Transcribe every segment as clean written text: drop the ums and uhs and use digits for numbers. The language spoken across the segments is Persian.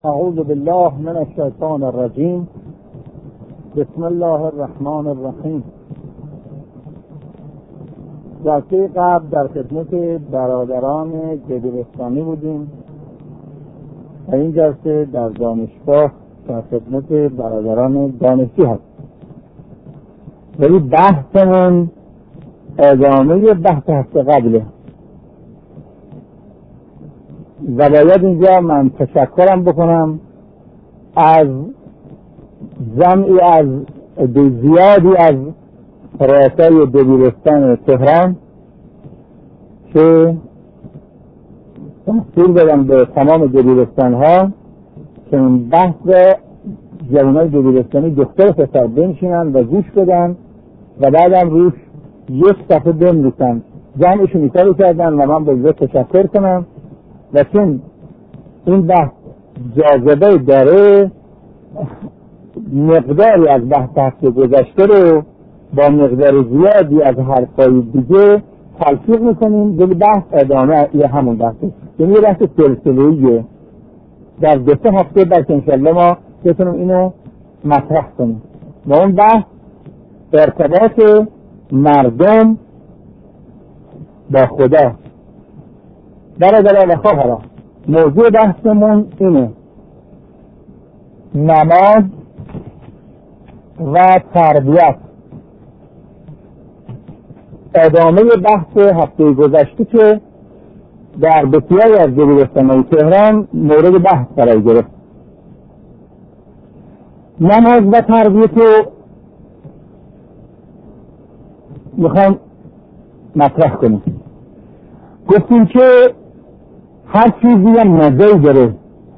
اعوذ بالله من الشیطان الرجیم. بسم الله الرحمن الرحیم. جلسه قبل در خدمت برادران دبیرستانی بودیم و این جلسه در دانشگاه در خدمت برادران دانشجو هست. ولی بحثمون ادامه بحث هفته قبله و باید اینجا من تشکرم بکنم از جمعی از زیادی از رؤسای دبیرستان تهران که دستور دادن به تمام دبیرستان ها که این بحث جوانای دبیرستانی دختر پسر بنشینن و گوش بدن و بعدم روش یک صفحه بنویسن. جمعشون این کارو کردن و من باید تشکر کنم و چون این بحث جاذبه داره مقداری از بحث گذشته رو با مقدار زیادی از حرفای دیگه تلفیق میکنیم ولی بحث ادامه یه همون بحثه، یعنی یه بحث سلسله‌ایه در 2 هفته بعد انشالله ما بتونیم اینو مطرح کنیم و اون بحث ارتباط مردم با خدا. برادران و خواهران، موضوع بحثمون اینه: نماز و تربیت. ادامه بحث هفته گذشته که در بسیاری از دبیرستان‌های تهران مورد بحث قرار گرفت. نماز و تربیت رو میخوایم مطرح کنیم. گفتیم که هر چیزی هم مزه‌ای داره.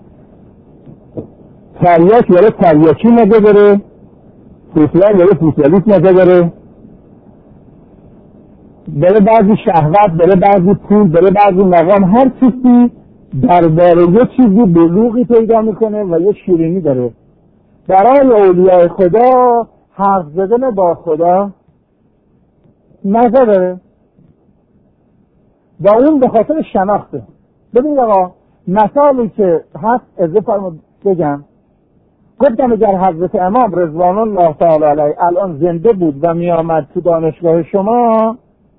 تریاک داره تریاکی مزه داره، فوتبال داره فوتبالیست مزه داره، داره بعضی شهوت، داره بعضی پول، داره بعضی مقام. هر چیزی درباره یه چیزی بلوغی پیدا میکنه و یه شیرینی داره. برای اولیاء خدا حرف زدن با خدا مزه داره و اون به خاطر شناخته. ببینید آقا، مثالی که هست از فرمود بگم. گفتم اگر حضرت امام رضوان الله تعالی علیه الان زنده بود و می آمد تو دانشگاه شما،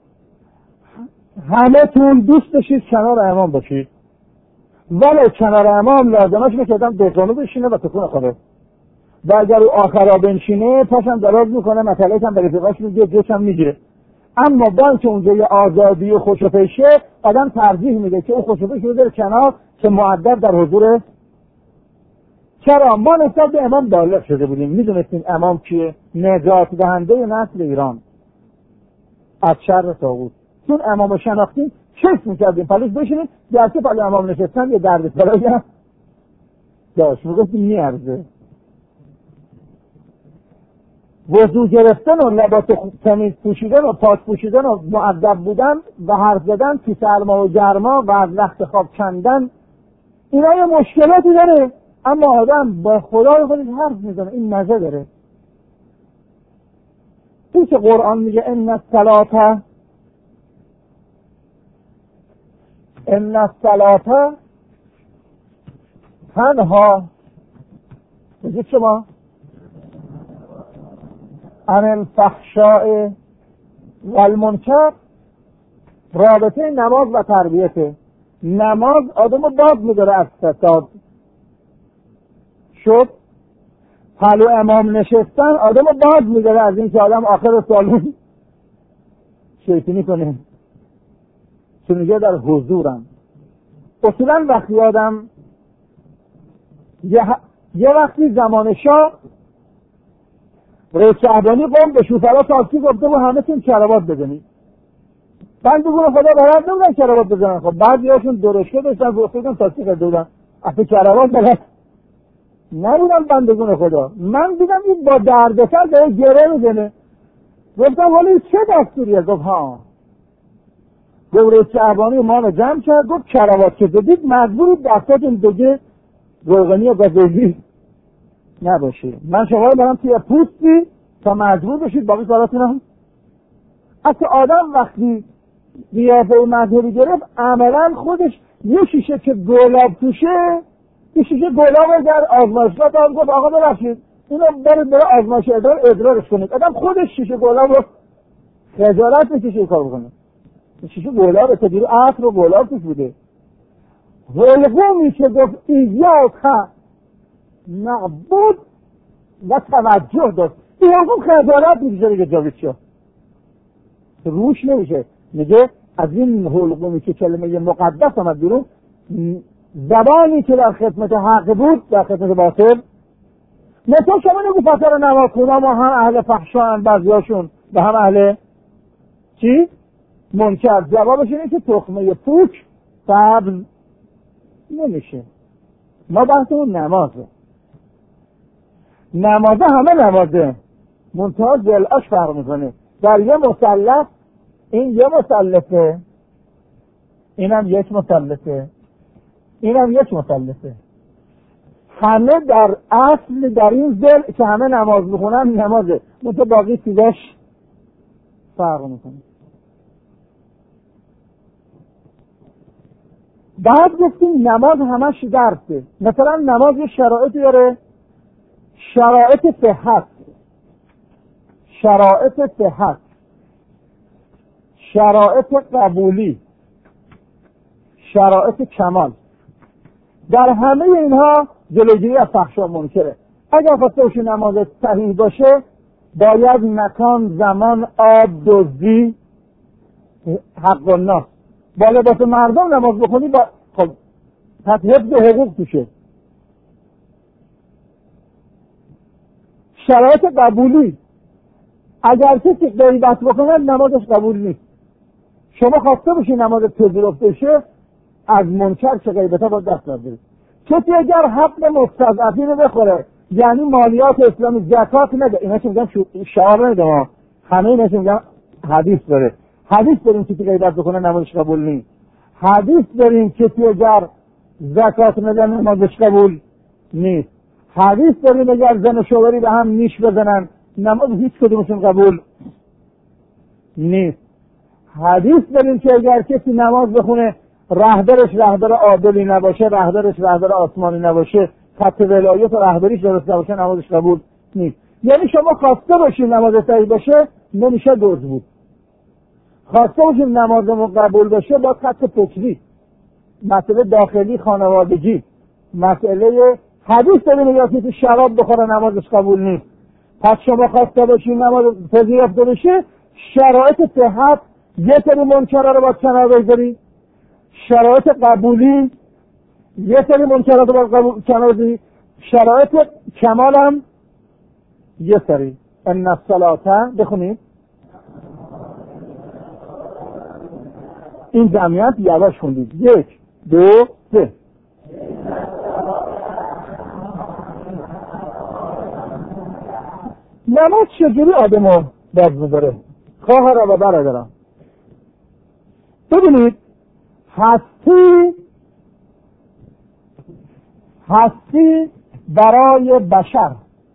همه تون دوست داشتید کنار امام باشید، ولی کنار امام لازمش میکردم دوزانو بشینه و تکون خوره و اگر او آخرا بنشینه پاشم دراز میکنه، مسئله هم به رفیقاش میگه، جوشم میگیره. اما با اینکه اونجا یه آزادی و خوشوپیشه، آدم ترجیح میده که اون خوشوپیش رو بذاره کنار که مؤدب در حضور. چرا؟ ما نسبت به امام بالغ شده بودیم، میدونستیم امام کیه، نجات دهنده نسل ایران از شر طاغوت. چون امام رو شناختیم چشم میکردیم پلوش بشینیم، گرچه پلو امام نشستن یه درد سرایی هم داشت، میگفتیم میارزه. وضو گرفتن و لباس تمیز پوشیدن و پاک پوشیدن و مؤدب بودن و حرف زدن تو سرما و گرما و از وقت خواب کندن، اینا یه مشکلاتی داره، اما آدم با خدای خودش حرف میزنه، این مزه داره. این که قرآن میگه ان الصلاة تنها بگید شما عن الفحشاء والمنکر. رابطه نماز و تربیته. نماز آدمو باز میداره از فساد. شد پلو امام نشستن آدمو باز میداره از این که آدم آخر سالون شیطانی کنه، چون میگه در حضورم. اصولا وقتی آدم یه وقتی زمان شاه رئیس شهبانی قوم به شوفرا تاکسی گفته بود همه تون کراوات بزنید. بندگون خدا بلد نبودن کراوات بزنن. خب بعضی هاشون درشکه داشتن گفتن تاکسی کرده بودن، اصلا کراوات بلد نبودن بندگون خدا. من دیدم این با دردسر داره گره میزنه. گفتم حالا چه دستوریه؟ گفت ها. رئیس شهبانی ما رو جمع کرد، گفت کراوات که دادید مجبورید دستاتون دیگه روغنی و گازوئیل نباشه. من شما رو برم توی پوستی تا مجبور بشید باقی کاراتون هم. اصلا آدم وقتی قیافه مذهبی گرفت عملا خودش یه شیشه که گلاب توشه این شیشه گلاب در آزمایشگاه داد گفت آقا ببخشید اینو برید آزمایش ادرارش کنید. آدم خودش شیشه گلاب رو خجالت میکشه این کار بکنه. شیشه گلاب تدیر عطر و گلاب توش بوده. حلقومی که گفت ایاک نعبد و توجه داشت، این حلقوم خجالت میکشه دیگه جاوید شد روش نمیشه. میگه از این حلقومی که کلمه مقدس آمد بیرون، زبانی که در خدمت حق بود در خدمت باطل. مثلا شما نگو پسر نماز خونا ما هم اهل فحشا هم بعضیاشون و هم اهل چی؟ منکر. جوابش اینه که تخمه پوک سبز نمیشه. ما بحثمون نمازه، نمازه همه نمازه، منتها جلعاش فرق میکنه. در یه مثلث این یه مثلثه، اینم یک مثلثه، اینم یک مثلثه. همه در اصل در این ضلع که همه نماز بخونن نمازه، منتها باقی چیزاش فرق میکنه. بعد گفتیم نماز همش درسه. مثلا نماز یه شرایطی داره، شرایط صحت، شرایط صحت، شرایط قبولی، شرایط کمال. در همه اینها جلوگیری از فحشا منکره. اگر خواسته باشی نماز صحیح باشه باید مکان، زمان، آب، دزدی، حق الناس با لباس مردم نماز بخونی با خب پس حفظ حقوق توشه. شرایط قبولی، اگر کسی غیبت بکنه نمازش قبول نیست. شما خواسته باشی نماز پذیرفته شه از منکر چه غیبتها با دست بردارید. کسی اگر حق مستضعفین رو بخوره، یعنی مالیات اسلامی زکات نده، اینا چه میگن شعار نده، ما همه اینا چه میگن حدیث داره. حدیث داریم کسی غیبت بکنه نمازش قبول نیست. حدیث داریم کسی اگر زکات نده نمازش قبول نیست. حدیث داریم اگر زن و شوهری به هم نیش بزنن نماز هیچ کدومشون قبول نیست. حدیث داریم که اگر کسی نماز بخونه رهبرش رهبر عادلی نباشه، رهبرش رهبر آسمانی نباشه، خط ولایت و رهبریش درست نباشه نمازش قبول نیست. یعنی شما خواسته باشید نماز صحیح باشه نمیشه دوز بود. خواسته باشید نمازمون قبول باشه با خط فکری، مسئله داخلی خانوادگی، مسئله حدیث داریم یا کسی شراب بخوره نمازش قبول نیست. پس شما خواسته باشید نماز پذیرفته بشه شرایط صحت یه سری منکرها رو باید کنار بذاری، شرایط قبولی یه سری منکرات رو باید کنار بذاری، شرایط کمال هم یه سری. ان الصلاة بخونید این جمعیت یواش خوندید. 1 2 3. نماز چجوری آدم رو باز می‌داره؟ خواهر و برادران ببینید، هستی برای بشر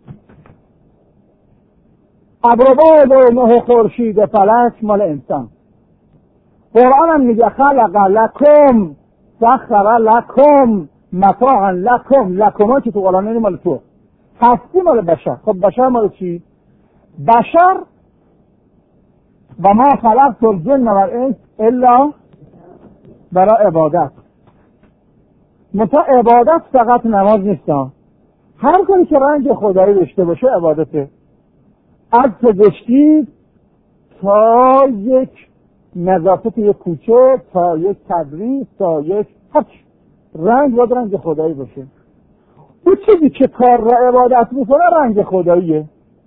ابروباد و نه خورشید فلک مال انسان. قرآن هم میگه خلق لکم سخر لکم متاعا لکم ها که تو قرآن مال تو، هستی مال بشر. خب بشر مال چی؟ بشر و ما خلقت الجن والانس الا برای عبادت. مثلا عبادت فقط نماز نیست، هر کاری که رنگ خدایی داشته باشه عبادته. از پزشکی تا یک نظافت یک کوچه، تا یک تدریس، تا یک هر رنگ باید رنگ خدایی باشه. اون چیزی که کار را عبادت میکنه رنگ خداییه.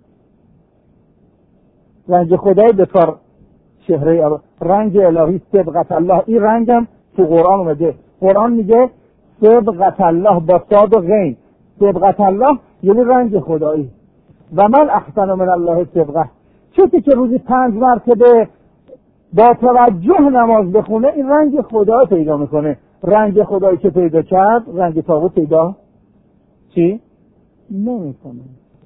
رنگ خدایی به کار چهره رنگ الهی صبغت الله. این رنگم تو قرآن اومده. قرآن میگه صبغت الله با صاد و غین. صبغت الله یعنی رنگ خدایی. و من احسن من الله صبغه. کسی که روزی 5 مرتبه با توجه نماز بخونه این رنگ خدایی پیدا میکنه. رنگ خدایی که پیدا کرد رنگ طاغوت پیدا چی؟ نمیکنه.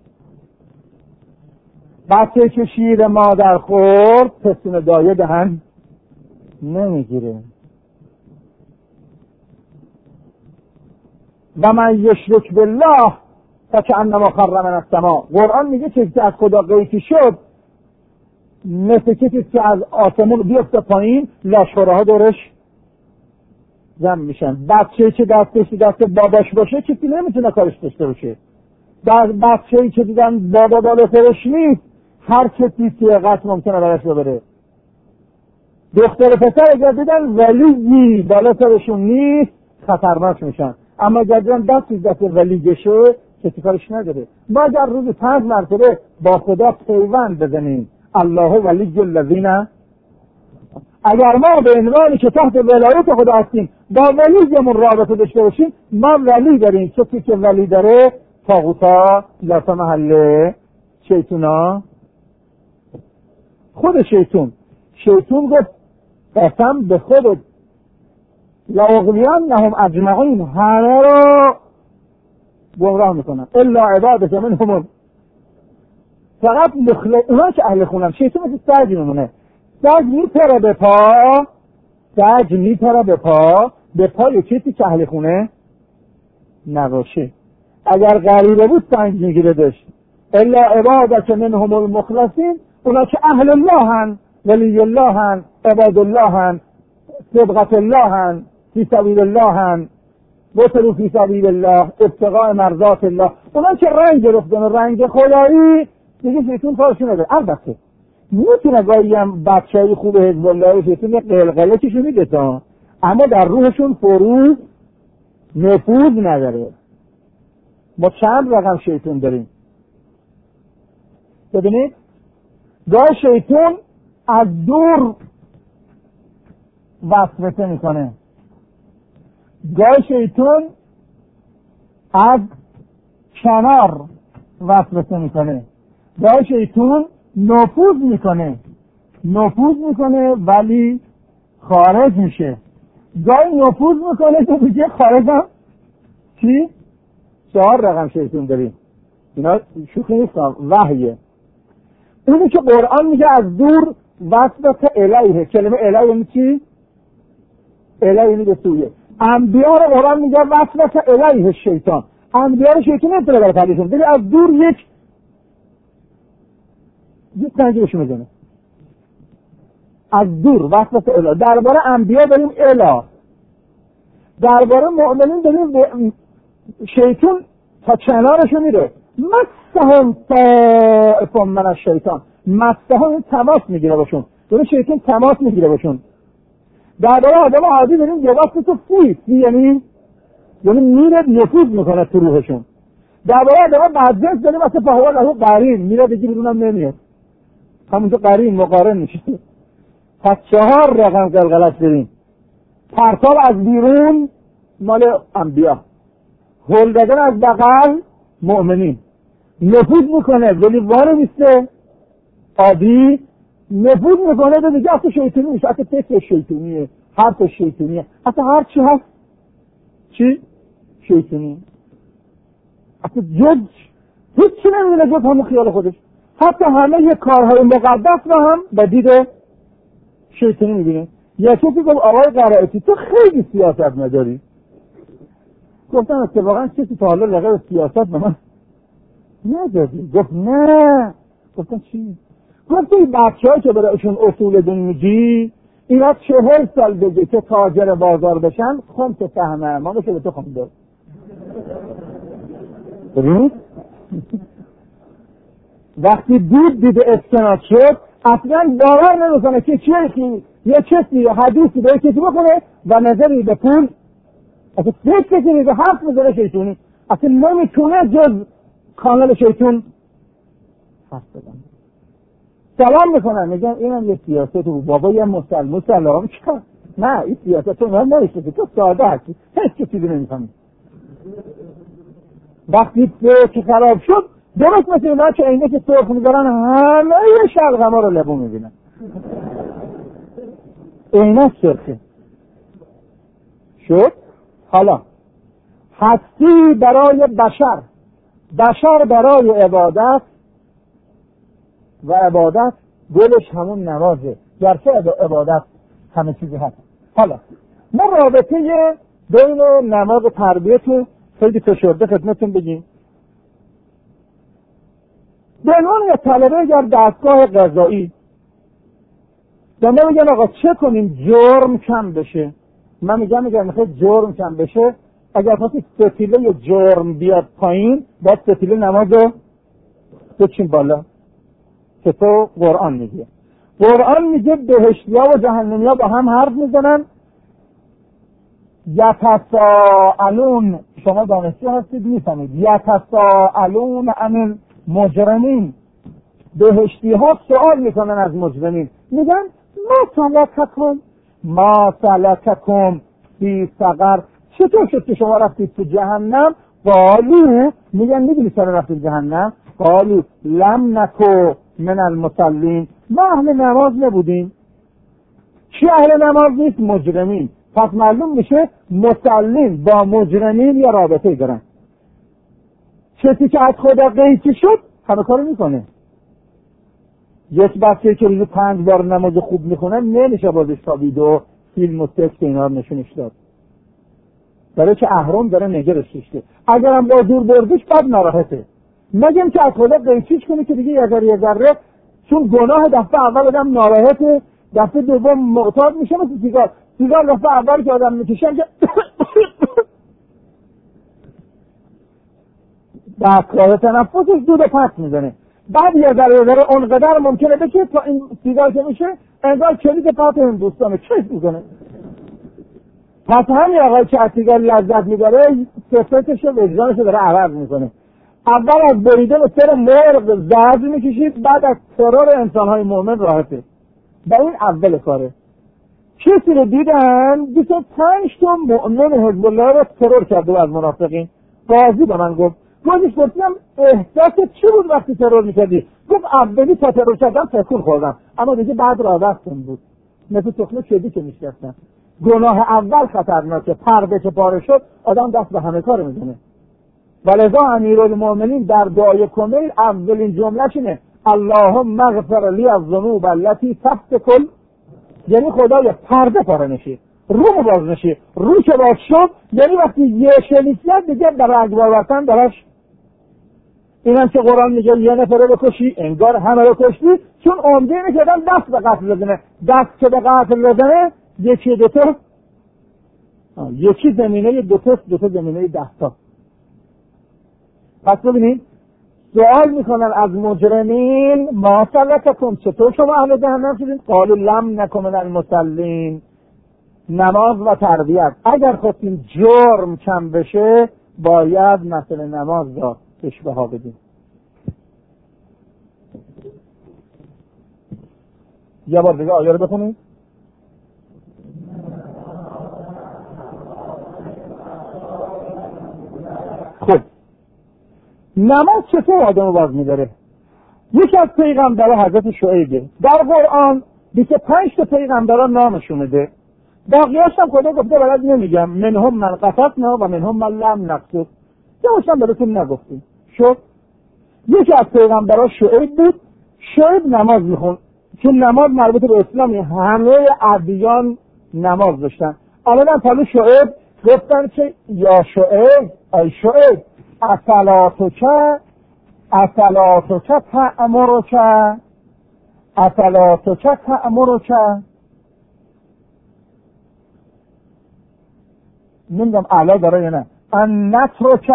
بچه که شیر مادر خورد پستون دایه دهن نمیگیره. و من یشرک بالله فکأنما خر من السماء. قرآن میگه چیزی که از خدا غیبی شد مثل کسی که از آسمون بیفته پایین، لاشخوره‌ها دورش جمع میشن. بچه‌ای که دستش دست باباش باشه کسی نمیتونه کارش داشته باشه. در بچه‌ای که دیدن بابا بالا سرش نیست، هر کسی سیغت ممکنه برش ببره. دختر پسر اگر دیدن ولی بالا سرشون نیست خطرناک میشن، اما اگر دیدن دست ولی گشه کسی کارش نداره. ما اگر روز 5 مرتبه با خدا پیوند بزنیم الله ولی الذین، اگر ما به عنوانی که تحت ولایت خدا هستیم با ولیمون رابطه داشته باشیم، ما ولی داریم. کسی که ولی داره طاغوتا لطا محله شیطونا. خود شیطون گفت قسم به خودت لاغویانهم اجمعین، همه رو گمراه میکنن الا عبادک منهم، فقط اونا که اهل خونم. شیطون مثل سگ میمونه، سگ میپره به پای کسی که اهل خونه نباشه. اگر غریبه بود سنگ میگیره داشت. الا عبادک منهم المخلصین، اونا که اهل الله هن، ولی الله هن، عباد الله هن، صبغت الله هن، فی سبیل الله هن، بطلو فی سبیل الله، ابتغاء مرضات الله. اونا که رنگ گرفتن، رنگ خدایی دیگه شیطون کارش نداره. البته میتونه گاهی هم بچه‌ای خوب حزب الله شیطون یه قلقله چیشو میده تا، اما در روحشون فرو نفوذ نداره. ما چند رقم شیطون داریم ببینید. گاهی شیطون از دور وسوسه میکنه، گاهی شیطون از کنار وسوسه میکنه، گاهی شیطون نفوذ میکنه ولی خارج میشه، گاهی نفوذ میکنه تو دیگه خارج هم چی؟ 4 رقم شیطون داریم. اینا شوخی نیستم، وحیه. اونی که قرآن میگه از دور وسوسه الیه، کلمه الیه یعنی چی؟ الیه یعنی به سویه. انبیا رو قرآن میگه وسوسه الیه شیطان. انبیا رو شیطان نمیتونه برای تبلیغ کنه، از دور یک سنگی بهشون میزنه. از دور وسوسه الیه. درباره انبیا داریم اله، درباره مؤمنین داریم شیطان تا کنارشون میره. مسهم طائف من الشیطان، مسهم تماس میگیره باشون، دونه شیطان تماس میگیره باشون. درباره آدم عادی داریم جواز تو فی یعنی میره نفوذ میکنه تو روحشون. درباره آدم بدجنس داریم مثل فهو له قرین، میره دیگه بیرونم نمیاد، همونجا قرین مقارن میشه. پس 4 رقم قلقلش داریم. پرتاب از بیرون مال انبیا، هل دادن از بغل مؤمنین. نفوذ میکنه ولی واره نیسته عادی، نفوذ میکنه و دیگه اصلا شیطانی میشه، اصلا فکر شیطانیه، حرف شیطانیه، اصلا هر چی هست چی؟ شیطانی. اصلا جز هیچی نمیدونه جز همون خیال خودش. حتی همه یه کارهای مقدس رو هم به دید شیطانی میبینه. یا کسی گفت آقای قرائتی تو خیلی سیاست نداری. گفتم اتفاقا کسی تا حالا لقب سیاست به من ندادی؟ گفت نه. گفتم چی؟ گفت این بچه ها که برایشون اصول دین میگی اینا 40 سال بگی که تاجر بازار بشن خمس فهمه ما بشه به تو خونده. ببینید وقتی دود دیده اسکنات شد اصلا باور نمیکنه که چیزی یه کسی یا حدیثی به کسی بکنه و نظری به پول اصلا فکر کسی به حرف بزنه شیطونی اصلا نمیتونه جز کانال شیطون حرف بزنه. سلام میکنن میگن اینم یه سیاست بود بابا یه مسلمان سلام چکن نه این سیاست رو من نایشته تو ساده هستی هیچ چیزی نمیفهمی. وقتی که خراب شد درست مثل اینا که اینه که سرخ میذارن همه یه شلغما رو لبو میبینن اینه سرخه شد. حالا هستی برای بشر برای عبادت و عبادت گلش همون نمازه، گرچه عبادت همه چیزی هست. حالا ما رابطه بین نماز و تربیت خیلی فشرده خدمتتون بگیم. به عنوان یک طلبه اگر دستگاه قضایی به ما میگن آقا چه کنیم جرم کم بشه، من میگم اگر میخواید جرم کم بشه، اگر خواستید ستیله جرم بیاد پایین، باید ستیله نماز رو بچین بالا. که تو قرآن میگه، قرآن میگه بهشتیا و جهنمیا با هم حرف میزنن. یتساءلون، شما دانشجو هستید میفهمید، یتساءلون عن المجرمین، بهشتی ها سوال میکنن از مجرمین، میگن ما سلککم فی سقر، چطور شد که شما رفتید تو جهنم؟ قالو، میگن میدونی چرا رفتید جهنم؟ قالو لم نکو من المصلین، ما اهل نماز نبودیم. چی اهل نماز نیست؟ مجرمین. پس معلوم میشه مصلین با مجرمین یا رابطه دارن. کسی که از خدا قیچی شد همه کارو میکنه. یک بچه که روزی 5 بار نماز خوب میخونه نمیشه بازش تا ویدیو فیلم و تکست اینا رو نشونش داد، برای که اهرام داره نگرش کشته. اگرم با دور بردیش بعد ناراحته. مگم که از خدا قیچیش کنه که دیگه یه ذره چون گناه دفعه اول آدم ناراحته، دفعه دوم معتاد میشه. مثل سیگار دفعه اول که آدم میکشه که دستگاه تنفسش دود پس میزنه، بعد یه ذره اونقدر ممکنه بشه تا این سیگار که میشه انگار کلید پات هندوستانه چش میکنه. پس همین آقای که از سیگار لذت میبره صفتش و وجدانش داره عوض میکنه. اول از بریده به سر مرغ زرد میکشید، بعد از ترور انسانهای مؤمن راحته. با این اول کاره. کسی رو دیدن 25 تا مؤمن حزب الله رو ترور کرده و از منافقین. قاضی به من گفت، بازیش گفتم احساست چی بود وقتی ترور میکردی؟ گفت اولی تا ترور کردم تکون خوردم، اما دیگه بعد را وقتم بود، مثل تخمه کدی که میشکستن. گناه اول خطرناکه، پرده که پاره شد آدم دست به همه کار میزنه. ولذا امیرالمومنین در دعای کمیل اولین جمله‌ش اینه اللهم اغفر لی الذنوب التي تحت کل، یعنی خدایا پرده پاره نشی، رو باز نشی. رو که باز شد یعنی وقتی یه شلیسیت دیگه در اجبار وطن درش. اینم که قرآن میگه یه نفر رو بکشی انگار همه رو کشتی، چون عمده اینه که آدم دست به قتل بزنه. دست که به قتل بزنه یکی دوتا، یکی زمینه دوتا زمینه 10 تا. پس ببینید سوال میکنن از مجرمین ما سلککم، چطور شما اهل جهنم شدین؟ قالوا لم نکن من المصلین، نماز و تربیت. اگر خواستیم جرم کم بشه باید مثل نماز را اشباها بدیم. یه بار دیگه آیه رو بخونید. خب نماز چطور آدم باز میداره؟ یکی از پیغمبران حضرت شعیبه، در قرآن 25 تا پیغمبران نامشون میده، باقیاش هم خدا گفته بلد نمیگم، منهم من قصصنا و منهم من لم نقصص، یه هم براتون نگفتیم. شد یکی از پیغمبران شعیب بود. شعیب نماز میخون، چون نماز مربوط به اسلامی، همه ادیان نماز داشتن. الان پلو شعیب گفتن که یا شعیب ای شعیب اصلاتک تأمرک نمیدونم اعلا داره یا نه، ان نترک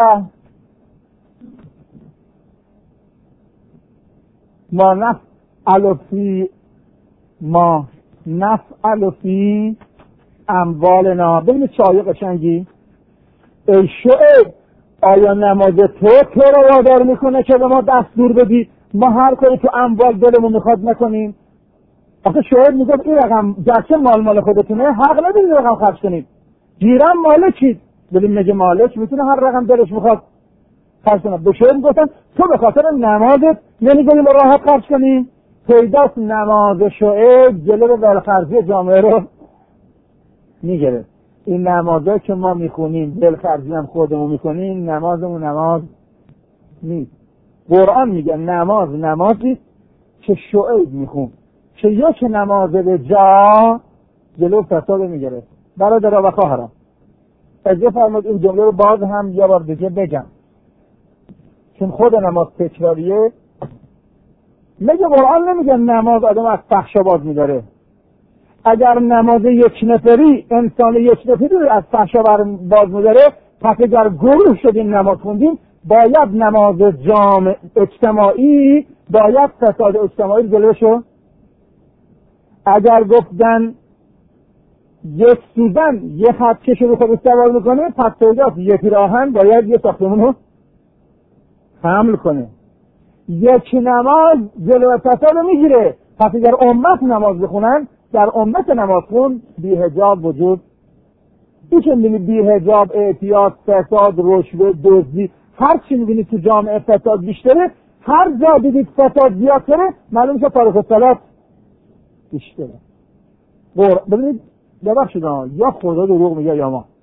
ما نفعل فی اموالنا. ببینید چه آیه قشنگی. ای شعیب آیا نماز تو رو وادار میکنه که به ما دستور بدی ما هر کاری تو اموال دلمون میخواد نکنیم؟ آخه شعیب میگفت این رقم گرچه مال خودتونه حق ندارید رقم خرج کنید، گیرم مالکید. ببین میگه مالک میتونه هر رقم دلش میخواد خرج کنه. به شعیب گفتن تو به خاطر نمازت نمیگی ما راحت خرج کنیم؟ پیداست نماز شعیب جلو دلخرجی جامعه رو میگیره. این نمازایی که ما میخونیم دلخرجی هم خودمون میکنیم، نمازمون نماز نیست. قرآن میگه نمازی که شعیب میخون که یک نماز به جا جلو فساد میگیره. برادر و خواهران اجازه فرمایید این جمله رو باز هم یه بار دیگه بگم، چون خود نماز تکراریه. میگه قرآن نمیگه نماز آدم از فحشا باز میداره. اگر نماز یک نفری انسان یک نفری رو از فحشا باز میداره، پس اگر گروه شدیم نماز خوندیم، باید نماز جامع اجتماعی، باید فساد اجتماعی جلوشو. اگر گفتن یک سوزن یه خطکش رو خودش سوار میکنه، پس پیداست یک راهن باید یه ساختمون رو حمل کنه. یک نماز جلو فساد میگیره، پس اگر امت نماز بخونن، در امت نماز خون بی‌حجاب وجود. این که میبینی بی‌حجاب، اعتیاد، فساد، رشوه، دزدی، هر چی میبینی تو جامعه فساد بیشتره، هر جا دیدید فساد زیادتره، معلوم شه تاریخ الصلات بیشتره. ببینید ببخشید یا خدا دروغ میگه یا ما.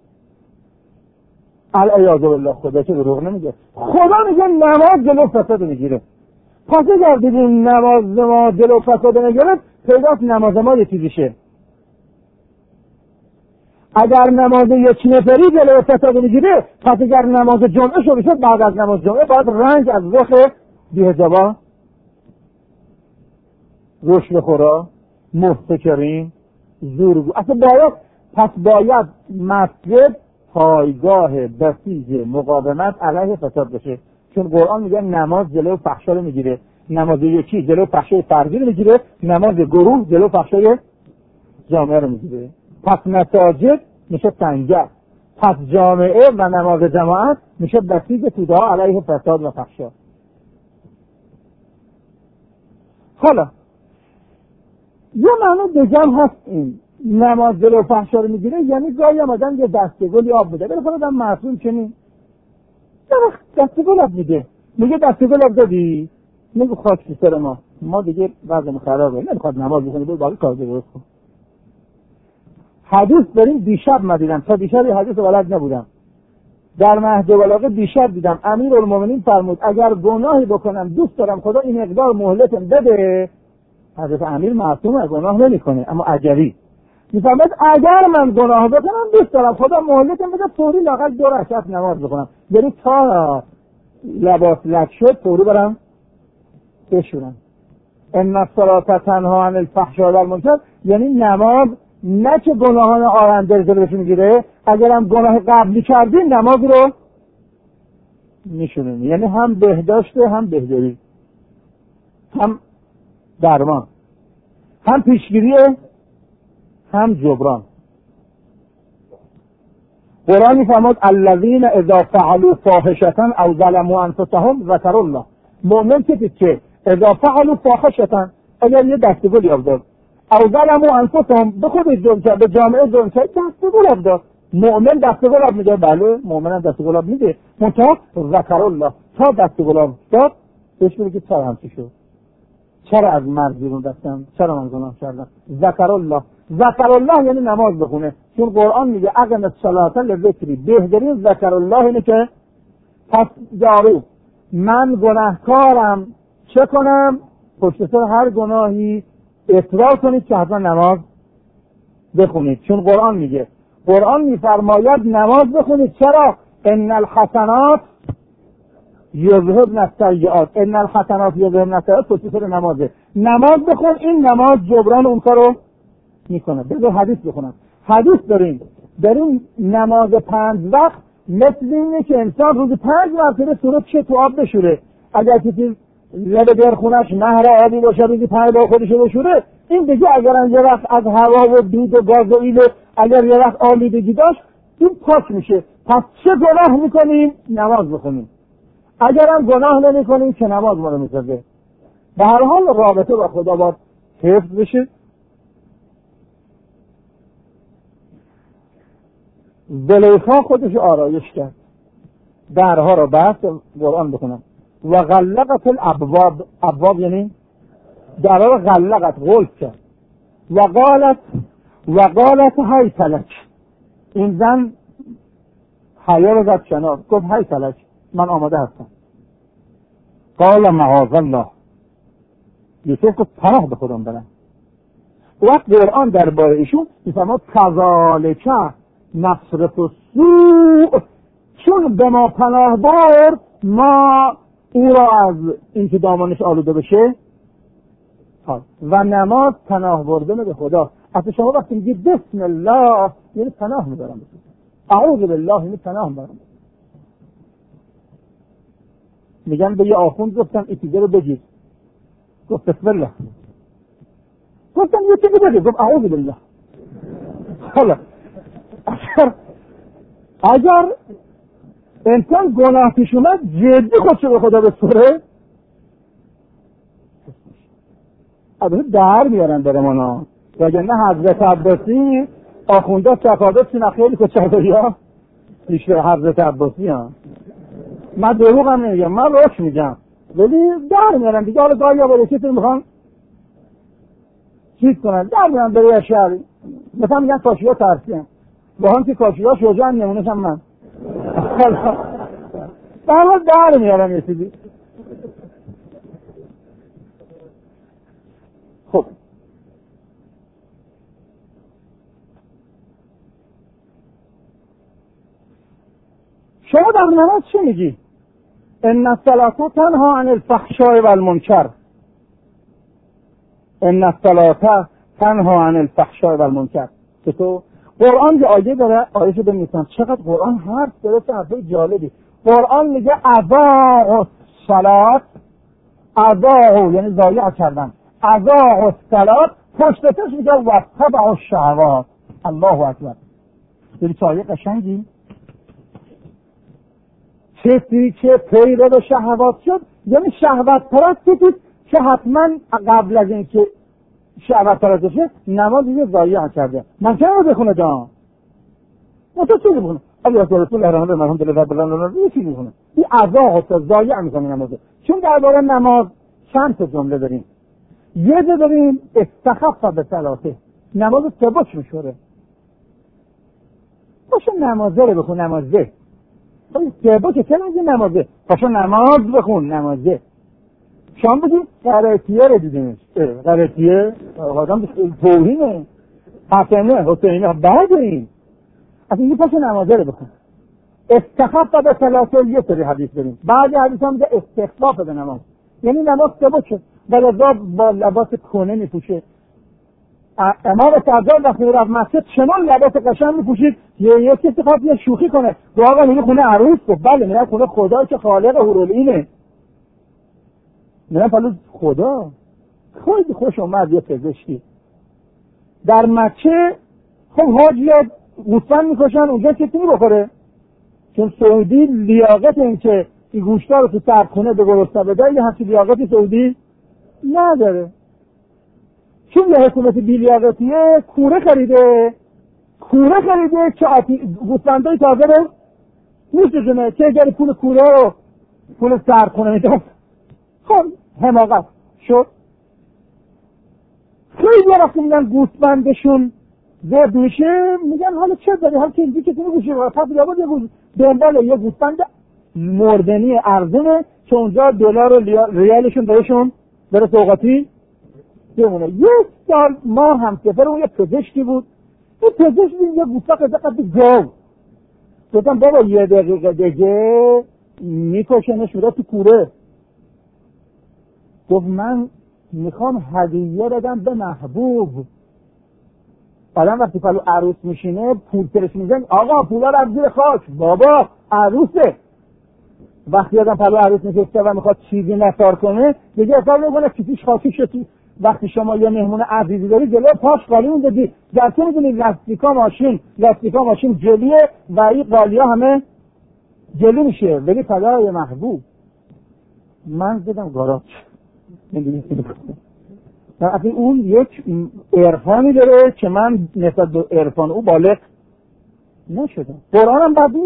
العیاذ بالله، خدا که دروغ نمیگه. خدا میگه نماز جلو فساد میگیره. پس اگر دیدیم نماز ما جلو فساد نگیره، پیداست نماز ما یه چیزیشه. اگر نماز یک نفری جلو فساد میگیره، پس اگر نماز جمعه شروع شد، بعد از نماز جمعه باید رنج از رخ بی‌حجابا، رشوه خورا، محتکرین، زورگو، اصلا باید مسجد پایگاه بسیج مقاومت علیه فساد بشه. چون قرآن میگه نماز جلو فحشا رو میگیره، نماز یکی جلو فحشای فردی رو میگیره، نماز گروه جلو فحشای جامعه رو میگیره. پس مساجد میشه سنگر، پس جامعه و نماز جماعت میشه بسیج توده علیه فساد و فحشا. حالا یه معنی دیگه هست، این نماز جلو فحشا رو میگیره یعنی گاهی آدم یه دستگلی آب بده، بله خودم معصوم چنین دستگل آب میده، میگه دستگل آب دادی، میگه خاک تو سر ما دیگه وضعمون خرابه، نمیخواد نماز بخونه، برو باقی کار درست کن. حدیث داریم، دیشب من دیدم، تا دیشب یه حدیث بلد نبودم، در مهد بلاغه دیشب دیدم، امیرالمومنین فرمود اگر گناهی بکنم دوست دارم خدا این مقدار مهلتم بده. حضرت امیر معصومه، گناه نمیکنه، اما اجری میفهمد اگر من گناه بکنم دوست دارم خدا مهلتم بده، فوری لااقل 2 رکعت نماز بخونم، یعنی تا لباس لک شد فوری برم بشورم. ان الصلاة تنها عن الفحشاء والمنکر، یعنی نماز نه که گناهان آینده رو جلوش میگیره، اگرم گناه قبلی کردی نماز رو میشونیم، یعنی هم بهداشته، هم بهداری، هم درمان، هم پیشگیریه، هم جبران. قرآن میفرماد الذین اذا فعلوا فاحشة او ظلموا انفسهم ذکروا الله. مؤمن که اذا فعلوا فاحشة، اگر یه دستگل یاب داد، او ظلموا انفسهم، به خودش ظلم کرد، به جامعه ظلم کرد، دستگل یاب داد. مؤمن دستگل یاب میده، بله مؤمن هم دستگل یاب میده، منتها ذکروا الله، تا دستگل یاب داد بهش میگه که چرا همچی شد، چرا از مرز بیرون رفتم، چرا من گناه کردم. ذکر الله یعنی نماز بخونه، چون قرآن میگه اقم الصلاة لذکری، بهترین ذکر الله اینه که پس یارو من گناهکارم چه کنم، پشت سر هر گناهی اصرار کنید که حتما نماز بخونید. چون قرآن میفرماید نماز بخونید. چرا؟ ان الحسنات یذهبن السیئات، ان الحسنات یذهبن السیئات، پشت سر نمازه. نماز بخون، این نماز جبران اون کارو میکنه. بذار حدیث بخونم. حدیث داریم نماز 5 وقت مثل اینه که انسان روزی 5 مرتبه صورت تو آب بشوره. اگر کسی لب درخونش نهر آبی باشه روزی 5 بار خودشو بشوره، این دیگه اگر یه وقت از هوا و دود و گاز و ایل اگر یه وقت آلودگی داشت، این پاک میشه. پس چه گناه میکنیم؟ نماز بخونیم. اگرم گناه نمی کنیم که نماز ما رو میسازه. به هر حال رابطه با خدا باید حفظ بشه. زلیخا خودش آرایش کرد، درها رو بست، قرآن بخونم، و غلقت الابواب، ابواب یعنی درها رو غلقت، غلق کرد، و قالت هیت لک، این زن حیا رو زد کنار، گفت هیت لک، من آماده هستم. قال معاذ الله، یوسف گفت پناه به خودم برم. وقت قرآن درباره ایشون میفرماد کذالک نصرف و سوء، چون به ما پناه برد ما او را از اینکه دامانش آلوده بشه و نماز پناه بردن به خدا. اصلا شما وقتی میگی بسم الله یعنی پناه میبرم، اعوذ بالله یعنی پناه میبرم. میگن به یه آخوند گفتم این چیزه رو بگیر، گفت بسم الله، گفتم یه چیزی بگیر، گفت اعوذ بالله. حالا اگر انسان گناه پیش اومد جدی خودشو به خدا بسپره، البته در میارن برمانا، وگرنه حضرت عباسی آخونده شفاعت سینا خیلی کچرداری ها بیشتر حضرت عباسی ها. من دروغ هم نمیگم، من روش میگم، ولی در میارن دیگه. حالا گاهی ها با یکیتون میخوان چیز کنن، در میارن برای شهری، مثلا میگن کاشی ها ترسی هم، با هم که کاشی ها شجاع نمونش هم من در میارن یه چیزی. خب شما در نماز چی میگی؟ ان الصلاة تنها عن الفحشاء والمنکر، ان الصلاة تنها عن الفحشاء والمنکر. تو قرآن یه آیه داره، آیه‌شو بنویسم، چقدر قرآن حرف داره، چه حرفای جالبی. قرآن میگه اضاعوا الصلاة، اضاعوا یعنی ضایع کردن، اضاعوا الصلاة، پشتش میگه واتبعوا الشهوات. الله اکبر. یعنی چه آیه قشنگی. کسی که پیرو شهوات شد یعنی شهوت پرستی که حتما قبل از این که شهوت پرست شه نماز دیگه ضایع کرده. من چه رو بخونه جان؟ من تو چی بخونه؟ علی رسول الله رحمه الله الحمد لله بلند یه چی بخونه؟ این اعضا خود ضایع میکنه نماز. چون درباره نماز چند تا جمله داریم. یه جا داریم استخف به صلاته، نماز سبک میشوره. باشه نمازه رو بخون، نمازه سبک چه نمازه؟ نمازه باشه نماز بخون، نمازه. شما بگیم قرائتیه رو دیدیمش، قرائتیه آدم توهینه، حسینه بعد این اصلا یه پاش نمازه رو بخون. استخف به صلاته یه سری حدیث داریم، بعضی حدیث هم میگه استخفاف به نماز، یعنی نماز سبکه ولذا با لباس کهنه میپوشه. امام سجاد وقتی رفت مسجد شمال لباس قشنگ میپوشید، یه کسی خواست یه شوخی کنه، تو آقا میگه خونه عروس، گفت بله میگه خونه خدا که خالق هورالعینه. میگن پلو خدا خیلی خوش اومد یه پزشکی در مکه. خب حاجی‌ها گوسفند میکشن اونجا کسی نمی‌بخوره، چون سعودی لیاقت این که این گوشتا رو تو سردخونه به گرسنه بده یه همچین لیاقتی سعودی نداره. چون یه حکومت بی‌لیاقتیه کوره خریده که گوسفندای تازه رو می‌سوزونه، که اگر پول کوره رو پول سردخونه میده. خب حماقت شد. خیلی وقتی میگن گوسفندشون زرد میشه میگن حالا چه داری، حالا که اینجی که تو میگوشی پس بیابود دنبال یه گوسفند مردنی ارزونه که اونجا دلار و ریالشون بهشون بره سوقاتی بمونه. یک سال ما هم سفر اون یه پزشکی بود، این پزشکی یه گوسفند قد گاو، گفتم بابا یه دقیقه دیگه میکشنش میره تو کوره. گفت من میخوام هدیه بدم به محبوب. آدم وقتی پلو عروس میشینه پول ترش میزن، آقا پولا رو زیر خاک، بابا عروسه. وقتی آدم پلو عروس نشسته و میخواد چیزی نثار کنه دیگه اصلا میکنه کیفیش خاکی شد. وقتی شما یه مهمون عزیزی داری جلو پاش قالی موندی، در تو میدونی لاستیکا ماشین جلیه و این قالیا همه جلی میشه، ولی پلوی محبوب. من زدم گاراج. اصلا اون یک عرفانی داره که من نسبت به عرفان او بالغ نشدم. قرآن هم بعد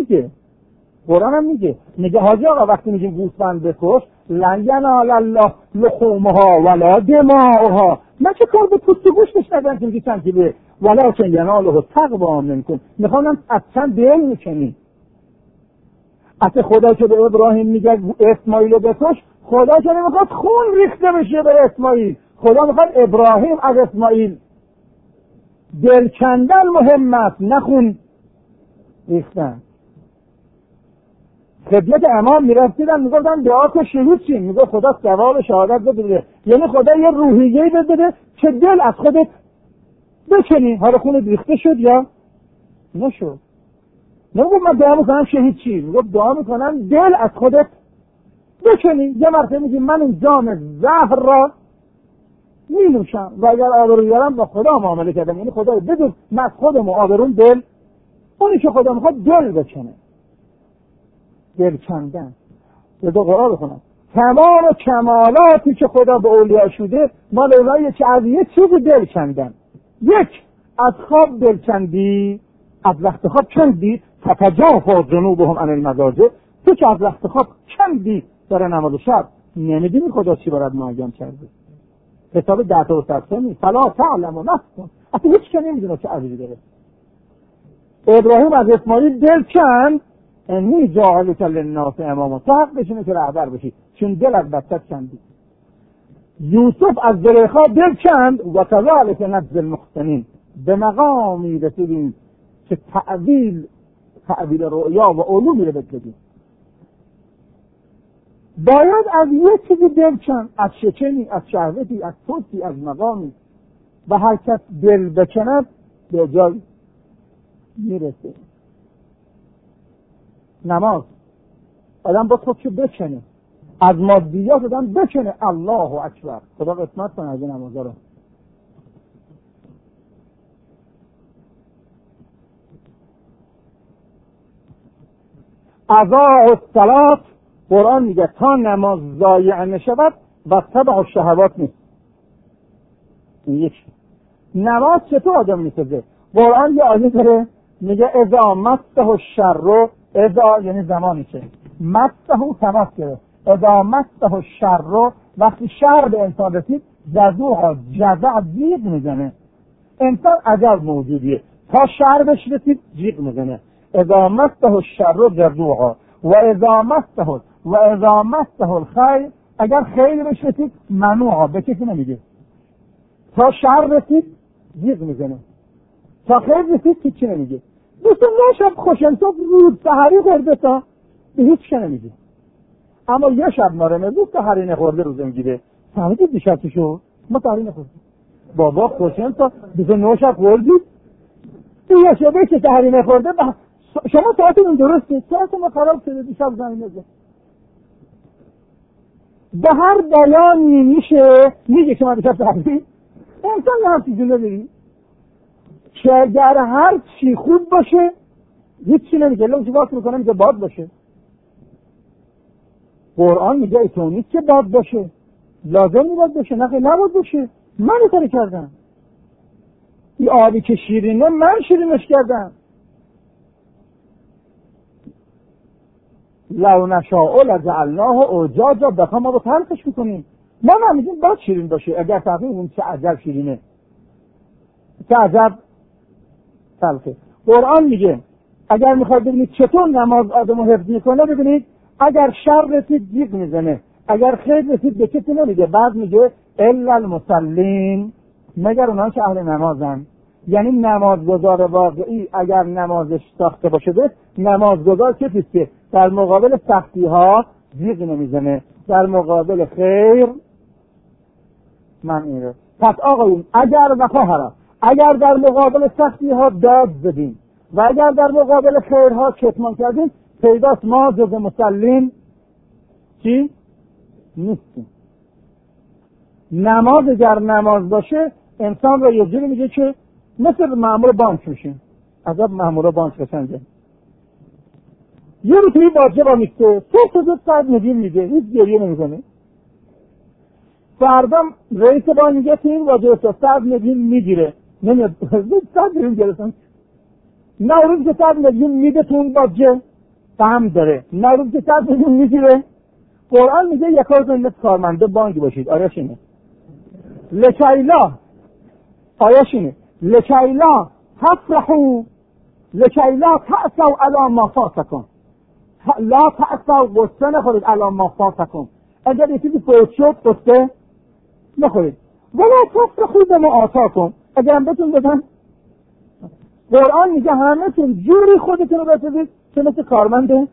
میگه حاجی آقا وقتی میگیم گوسفند بکش لن ینال الله لحومها ولا دماؤها، من چه کار به پوست و گوشتش ندارم که میگی چند کیلوه، ولکن یناله التقوی منکم، میخوام از چند دل میکنی. اصلا خدا که به ابراهیم میگه اسماعیل بکش، خدا که نمیخواد خون ریخته بشه به اسماعیل، خدا میخواد ابراهیم از اسماعیل. دل کندن مهم است نه خون ریختن. خدمت امام میرسیدن میگفتن دعا که شهید چین، میگفت خدا ثواب شهادت بده، یعنی خدا یه روحیه‌ای بده که دل از خودت بکنی. حالا خونت ریخته شد یا نشد؟ نمیگفت من دعا میکنم شهید چی، میگفت دعا میکنم دل از خودت بکنی. یه مرتبه میگی من این جام زهر را می‌نوشم و اگر آبرو بیارم با خدا معامله کردم، یعنی خدا بدون من از خودم و آبرون دل، اونی که خدا میخواد دل بکنه، دل کندن. به دو قرآن بخونم تمام کمالاتی که خدا به اولیاء شده مال اونایی که از یه چیزی دل کندن. یک، از خواب دل کندی، از وقت خواب کندی، تتجافا جنوبهم عن المضاجع. تو که از وقت خواب کندی در نماز شب، نمیدونی خدا چی برات معین کرده. حساب 10 تا سطحی فلا تعلم نفس، اصلا هیچ که نمیدونه چه عجیبی داره. ابراهیم از اسماعیل دل کند، انی جاعلک للناس اماما، تو حق بشینه که رهبر بشی، چون دل از بچت کندی. یوسف از زلیخا دل کند و کذالک نجزی المحسنین، به مقامی رسیدیم که تعبیل رؤیا و علومی رو بگیریم. باید از یه چیزی دل کند، از شکنی، از شهوتی، از توسی، از مقامی، و هر کس دل بکند به جای میرسه. نماز آدم با خودشو بکنه، از مادیات آدم بکنه. الله اکبر، خدا قسمت کنه از این نمازها رو. اضاعوا الصلاة، قرآن میگه تا نماز ضایع نشود و تبع الشهوات نیست. این یک. نماز چطور آدم میسازه؟ قرآن یه آیه داره میگه اذا مسه الشر، اذا یعنی زمانی که مسه تماس گرفت، اذا مسه الشر، وقتی شر به انسان رسید جزوها، جزع جیغ میزنه. انسان عجب موجودیه، تا شر بهش رسید جیغ میزنه. اذا مسه الشر جزوها و اذا مسه الخیر، اگر خیر بهش رسید منوعا، به کسی نمیگه. تا شر رسید جیغ میزنه، تا خیر رسید هیچی نمیگه. دوستان شب خوشنصاب رود سحری خورده تا به هیچ چی نمیگه. اما یه شب نارمه بود سحری نخورده روزه میگیره. فهمیدید دیشب چی شد؟ ما سحری نخورده. بابا خوشنصاب 29 شب خوردید؟ تو یه شبه که سحری نخورده شما ساعتون درسته، ساعت ما خراب شده دیشب زمین نزد. به هر بیانی میگه که من دیشب سحری. انسان هم چیزی نداری که اگر هر چی خوب باشه هیچی نمیگه، لو جواز میکنه میگه باد باشه. قرآن میگه ایتون نیست که باد باشه، لازم نیست باشه، نباد باشه. من این کاری کردم. این آبی که شیرینه من شیرینش کردم. لو نشاء لجعلناه اجاجا، بخواه ما رو تلخش میکنیم. ما نمیگیم باید شیرین باشه، اگر تقریب اون چه عجب شیرینه، چه عجب تلخه. قرآن میگه اگر میخواید ببینید چطور نماز آدمو حفظ میکنه، ببینید اگر شر رسید جیغ میزنه، اگر خیر رسید به کسی نمیگه. بعد میگه الا المصلین، مگر اونها که اهل نمازن. یعنی نمازگزار واقعی اگر نمازش ساخته باشه، نمازگزار کسی که در مقابل سختی ها جیغ نمیزنه، در مقابل خیر من اینه. پس آقایون اگر وفاهرا، اگر در مقابل سختی ها داد زدیم و اگر در مقابل خیرها کتمان کردیم، پیداست ما جز مسلین چی؟ نیستیم. نماز اگر نماز باشه انسان را یه جوری میگه که مثل مأمور بانک میشیم. عذاب مأمور بانک بسنجه. یه رو توی باجه با میسته تو ساعت ندیم میگه، هیچ گریه نمیزنه. فردم رئیس بانک میگه تو این واجه ساعت ندیم میگیره، نمیاد ساعت ندیم گرفتن. نه روز که ساعت ندیم میده تو اون باجه فهم داره، نه روز که ساعت ندیم میگیره. قرآن میگه یکار کنید مثل کارمنده بانک باشید. آیش اینه لکیلا، آیش اینه لکیلا تفرحو، لکیلا تأسوا علی ما فاتکم، لا تأسوا غصه نخورید علی ما فاتکم. اگر یه چیزی فوت شد غصه نخورید. ولا تفرحوا بما آتاکم، اگر هم بهتون بدن قرآن میگه همه تون جوری خودتون رو بسازید که مثل کارمنده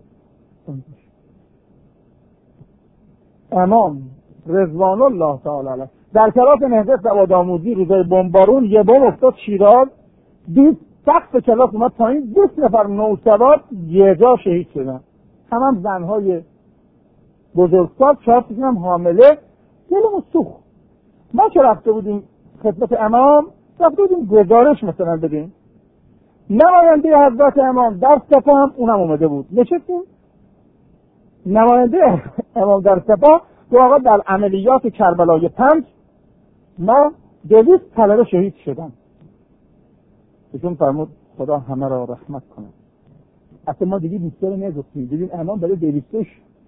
امام رضوان الله تعالی علیه در کلاس نهضت سوادآموزی روزای بمبارون یه بم افتاد شیراز، دید سقف کلاس اومد پایین، 20 نفر نوسواد یه جا شهید شدن، هم زنهای بزرگسال، 4 تاشون هم حامله. دلمون سوخت. ما که رفته بودیم خدمت امام، رفته بودیم گزارش مثلا بدیم، نماینده حضرت امام در سپاه هم اونم اومده بود، نشستیم. نماینده امام در سپاه تو آقا در عملیات کربلای 5 ما 200 طلبه شهید شدن. ایشون فرمود خدا همه را رحمت کنه. اصلا ما دیگه بیشتر نگفتیم، دیدیم امام برای 200ش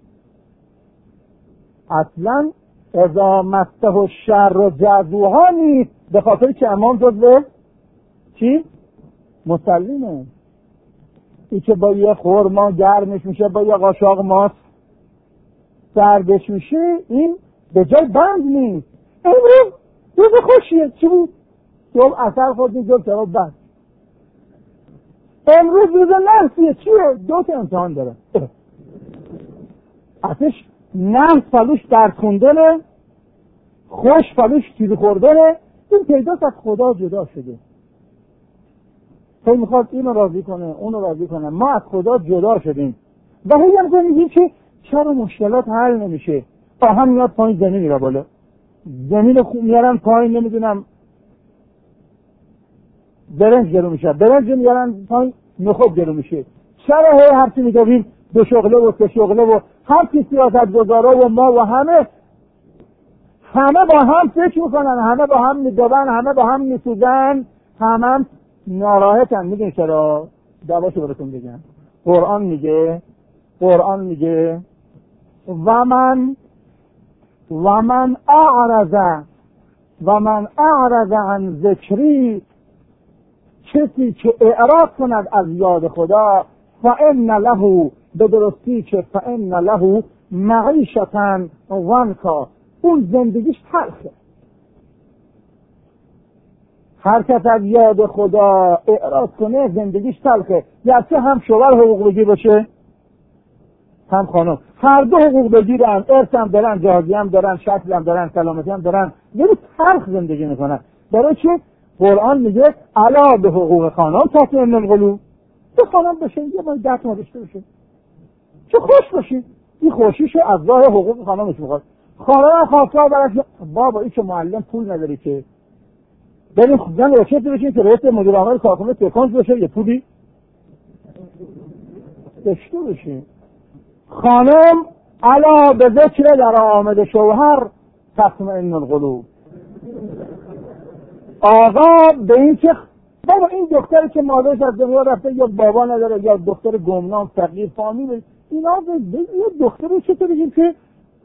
اصلا اذا مسته الشر جزوها نیست، به خاطر که امام جزو چی؟ مسلمه. ای که با یه خورما گرمش میشه، با یه قاشاق ماست سردش میشه، این به جای بند نیست. امروز روز خوشیه، چی بود؟ صبح اثر خوردیم، جب سراب بند. امروز روز نحسیه، چیه؟ 2 تا امتحان داره. اتش نحس فلوش درد خوندنه، خوش فلوش تیر خوردنه. این پیداست از خدا جدا شده. تو میخواد اینو راضی کنه، اونو راضی کنه. ما از خدا جدا شدیم و هی هم میگیم که چرا مشکلات حل نمیشه؟ آهن میاد پایین، زمین میره بالا، زمین خوب میارن پایین، نمیدونم برنج گرو میشه، برنج میارن پایین، نخود گرو میشه. چرا هی هرچی میگویم دو شغله و سه شغله و هر کی سیاست گذارا و ما و همه با هم فکر میکنن، همه با هم میدوبن، همه با هم میسوزن، همه ناراحتن. میدونی چرا؟ دواشو براتون بگم. قرآن میگه و من اعرض عن ذکری، کسی که اعراض کند از یاد خدا، فان له، به درستی که فان له معیشة ضنکا، اون زندگیش تلخه. هر کس از یاد خدا اعراض کنه زندگیش تلخه. گرچه هم شوهر حقوق بگیر باشه هم خانم، هر دو حقوق بگیرن، ارث هم دارن، جهازی هم دارن، شکل هم دارن، سلامتی هم دارن، ولی تلخ زندگی میکنن. برای چه؟ قرآن میگه الا به حقوق خانم تطمئن القلوب. تو خانم بشه یه باید 10 تا داشته باشه، چه خوش باشی. این خوشیشو از راه حقوق خانمش میخواد. خانم خواستگار براش بابا این که معلم پول نداری که بریم زن رشد بشین که رئیس مدیر عامل کارخونه تکانس بشه، یه پولی داشته بشین. خانم علا به ذکر در آمد شوهر تطمئن القلوب. آقا به این که بابا این دختری که مادرش از دنیا رفته یا بابا نداره یا دختر گمنام فقیر فامیل، اینا یه دختری چطور بگیم که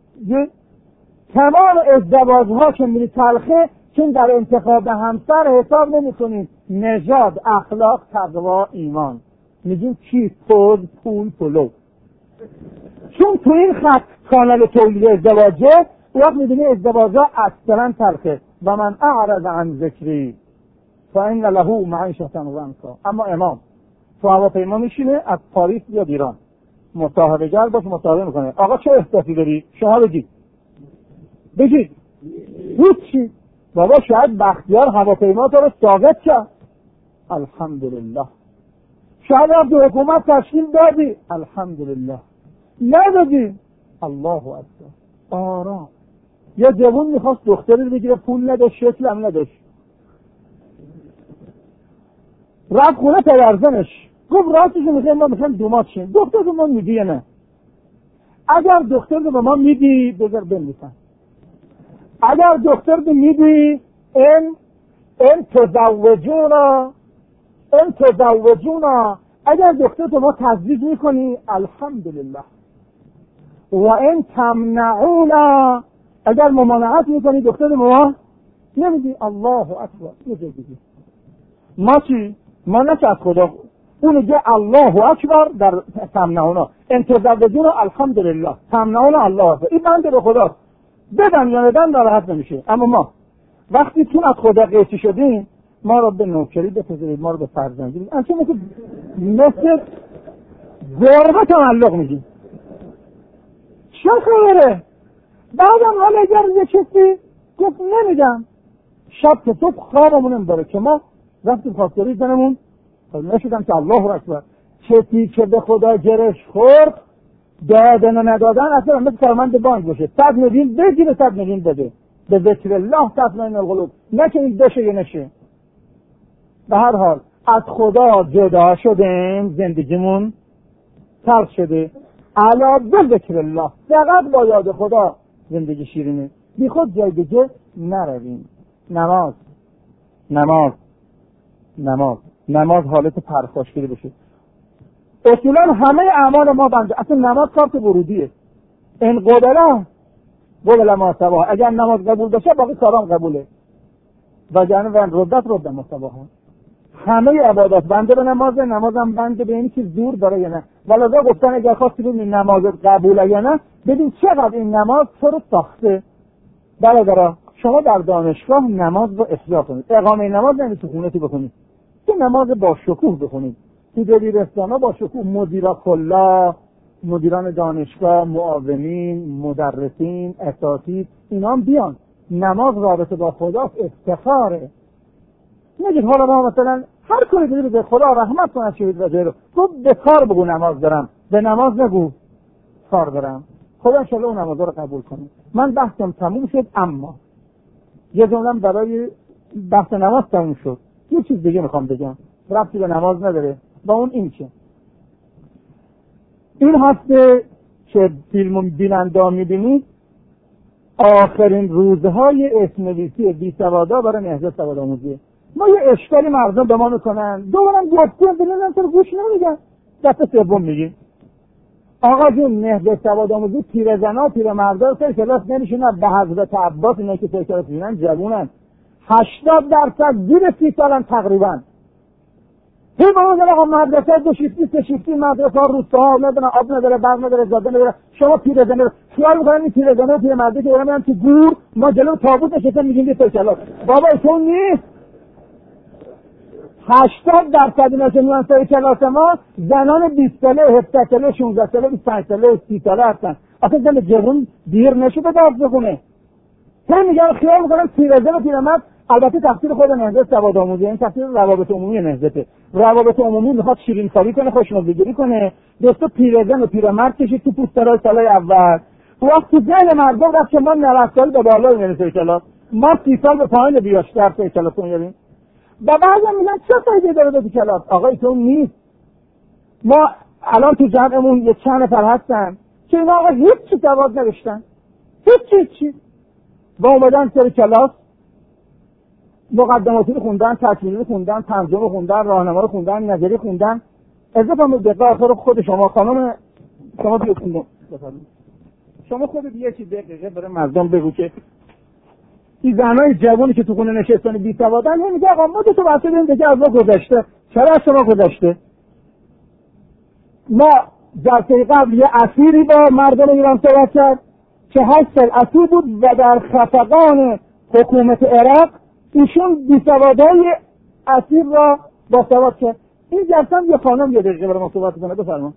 تمام ازدواج‌ها که میری تلخه، چون در انتخاب همسر حساب نمی‌کنید نژاد، اخلاق، تقوا، ایمان، میگیم چی؟ پول، پلو. چون تو این خط کانال تولید ازدواجه، وقت می‌بینی ازدواج‌ها اکثرا تلخه. و من اعرض عن ذکری فإن له معیشة ضنکا. اما امام تو هواپیما میشینه، از پاریس یا ایران، مصاحبه گر باش، مصاحبه میکنه. آقا چه احساسی داری؟ شما بگید. هیچی. بابا شاید بختیار هواپیما تو رو ساقط کرد، الحمدلله. شاید رفت حکومت تشکیل دادی، الحمدلله. ندادی، الله اکبر. آرام. یا جوون میخواست دختری رو بگیره، پول نداشت، شکل هم نداشت، رفت خونه پدرزنش، گفت راستشو میگه ما میخوایم دومات شیم. دختر رو ما میدی یا نه؟ اگر دختر رو به ما میدی بذار بنویسن. اگر دختر رو میدی این تزوجونا، اگر دختر رو ما تزویج میکنی الحمدلله. و این تمنعونا، اگر ممانعت میکنی دختر ما نمیدی، الله اکبر. ما چی؟ ما نه که از خدا، اون میگه الله اکبر در تمنعونا، انتظارجونا الحمدلله، تمنعونا الله اکبر. این بنده به خدا بدن یا ندن ناراحت نمیشه. اما ما وقتی چون از خدا قیچی شدیم، ما رو به نوکری بپذیرید، ما رو به فرزندی انچه مثل گربه تعلق میگیم. چه خبره؟ بعدم حالا اگر یه چیزی گفت نمیدم، شب که صبح خوابمونم بره که ما رفتیم خواستگاری زنمون نشدم که الله اکبر چتی که به خدا گرش خورد دادن و ندادن اصلا مثل کارمند بانک باشه، 100 میلیون بگیره 100 میلیون بده، به ذکر الله تطمئن القلوب، نه که این بشه یا نشه. به هر حال از خدا جدا شدیم، زندگیمون تلخ شده، علا به ذکر الله، فقط با یاد خدا زندگی شیرینه، بی خود جای دیگه نرویم. نماز نماز نماز نماز حالت پرخاشگری بشه. اصولا همه اعمال ما بنده، اصلا نماز کارت ورودیه. این قبله ما سبا، اگر نماز قبول بشه باقی کارام قبوله، وگرنه ردت ما سبا ها. همه عبادات بنده به نمازه، نمازم بنده به اینی که زور داره یا نه. ولذا گفتن اگر خواستی ببینی نماز قبوله یا نه، ببین چقدر این نماز تو رو ساخته. برادرها شما در دانشگاه نماز رو اصلاح کنید، اقامه نماز نمی تو خونتی بکنید، که نماز با شکوه بخونید. تو دبیرستانا با شکوه، مدیرا کلا، مدیران دانشگاه، معاونین، مدرسین، اساتید، اینا هم بیان. نماز رابطه با خدا افتخاره. نگید حالا ما مثلا هر کاری دیگه به خدا رحمت کنه شهید و غیره، تو به کار بگو نماز دارم، به نماز نگو کار دارم. خدا انشالله اون نماز رو قبول کنه. من بحثم تموم شد، اما یه جمله‌ام برای بحث نماز تموم شد، یه چیز دیگه میخوام بگم، ربطی به نماز نداره، با اون این چه این هفته که فیلم بیننده میبینید آخرین روزهای اسمنویسی بیسوادا برای نهضت سوادآموزی. ما یه اشکالی مردم به ما میکنن، دوبارم گفتم ببینن تو گوش نمیدن، دفعه سوم میگی آقا جون نهضت سوادآموزی پیرزنا پیرمردا سر کلاس نمیشونن، به حضرت عباس اینا که سر کلاس میشونن جوونن، 80% زیر 30 سالن تقریبا. این موضوع آقا مدرسه دو شیفتی سه شیفتی مدرسه ها روستاها ندارن، آب نداره، برق نداره، زاده نداره. شما پیرزنه خیال میکنن این پیرزنه و پیرمرده که دارن تو گور ما جلو تابوت نشستن میگیم به سر کلاس. بابا ایشون نیست. 80% اینا که میان سر کلاس ما زنان 20 ساله، 17 ساله، 16 ساله، 25 ساله، 30 ساله هستن. اصلا زن جوون دیر نشده درس بخونه. هم میگن خیال میکنن پیرزن و پیرمرد، البته تفسیر خود نهضت سوادآموزی، این تفسیر روابط عمومی نهضته. روابط عمومی میخواد شیرین سالی کنه، خوشمزدگی کنه، دوستا پیرزن و پیرمرد کشید تو پوسترهای سالای اول. وقت تو ذهن مردم رفت که ما 90 سال به بالا میریم سر کلاس، ما 30 سال به پایین بیاشتر سر کلاس میریم. و بعضی میگن چه فایده داره تو کلاس؟ آقا تو نیست. ما الان تو جمعمون یه چند نفر هستن که اینا آقا هیچ چی سواد نداشتن، هیچ با اومدن سر کلاس مقدماتی رو خوندن، تکمیلی رو خوندن، ترجمه رو خوندن، راهنما رو خوندن، نظری خوندن. اضافه هم به آخر خود شما خانم شما بیاید شما خودت یه چیز دقیقه برای مردم بگو که این زنای جوانی که تو خونه نشستن بی سوادن نمیگه آقا ما تو واسه این دیگه از ما گذشته. چرا از شما گذشته؟ ما جلسه قبل یه اسیری با مردم ایران صحبت کرد که 8 سال اسیر بود و در خفقان حکومت عراق ایشون بیسوادای اسیر را با سواد کرد. این جلسه یه خانم یه دقیقه برای ما صحبت کنه. بفرما.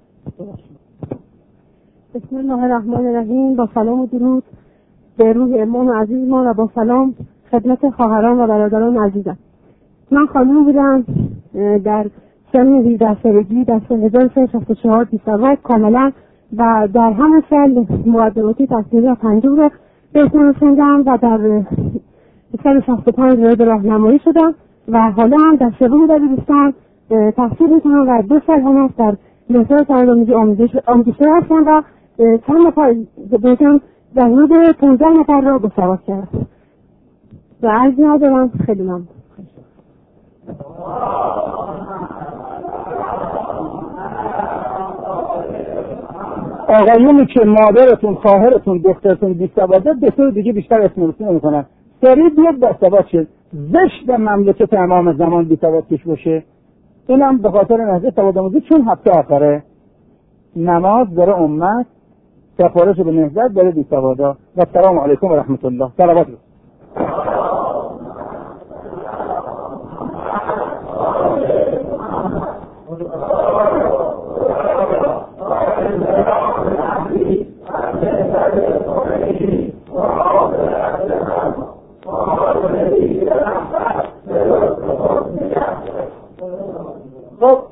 بسم الله الرحمن الرحیم. با سلام و درود به روح امام عزیز ما و با سلام خدمت خواهران و برادران عزیزم. من خانم بودم در سن 17 سالگی در سال 1364 بیسواد کاملا و در همون سال مقدماتی تحصیلی 50 رو بهتون خوندم و در سال 65 وارد راهنمایی شدم و حالا هم در سوم دبیرستان تحصیل میکنم و 2 سال هم هست در نهضت سوادآموزی آموزشی هستم و چند نفر بهتون در حدود 15 نفر را بسواد کردم و عرضی ندارم. خیلی ممنون. آقایونی که مادرتون، خواهرتون، دخترتون بیسواده به طور دیگه بیشتر اسمنویسی نمی‌کنن. سریع بیاد باسواد شد. زشت مملکت امام زمان بیسواد کش باشه. اینم به خاطر نهضت سوادآموزی، چون هفته آخره نماز برای امت، سفارش به نهضت برای بیسوادا. و السلام علیکم و رحمت الله. صلوات. خب